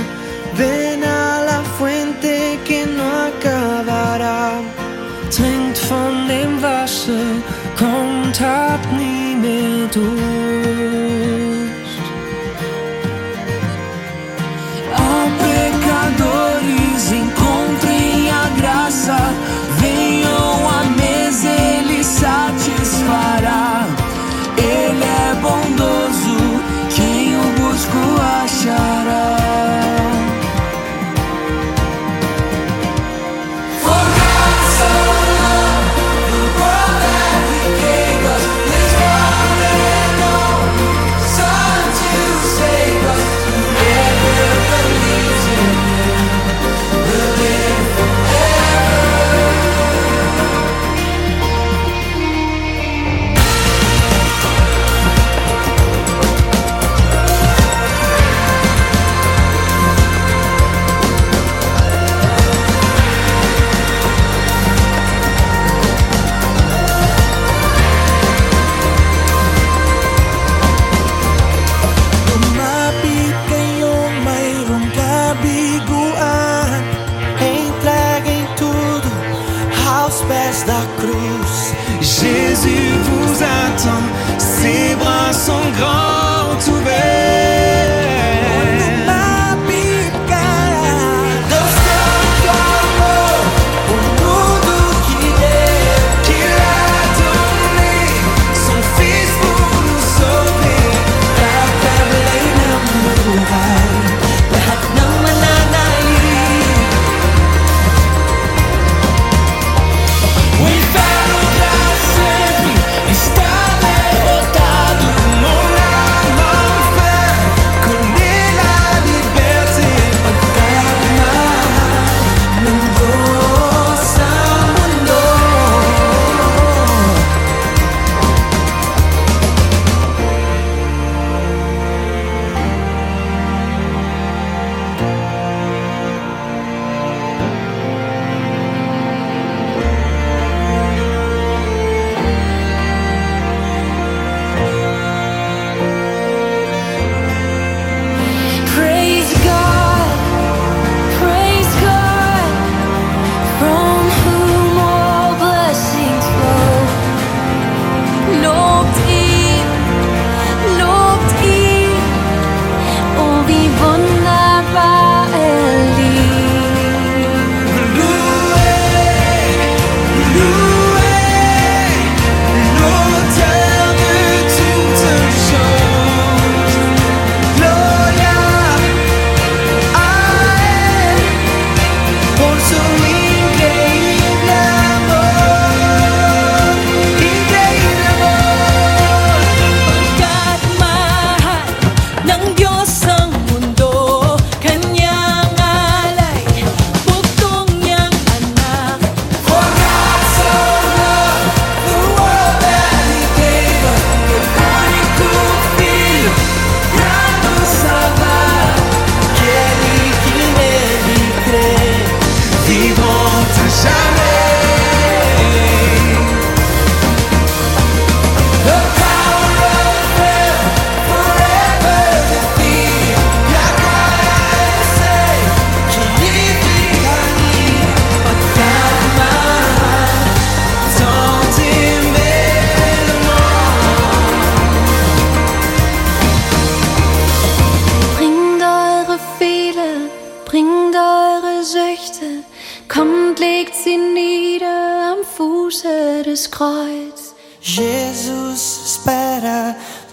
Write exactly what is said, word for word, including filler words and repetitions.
ven a la fuente que no acabará. Tränkt von dem Wasser, kommt, habt nie mehr Durst. Ó pecadores, encontrem a graça, venham à mesa, Ele satisfará. Ele é bondoso, quem o busca o achará. Da cruz, Jésus vous attend, ses bras sont grands ouverts. Bringt eure Süchte, kommt, legt sie nieder am Fuße des Kreuz. Jesus espera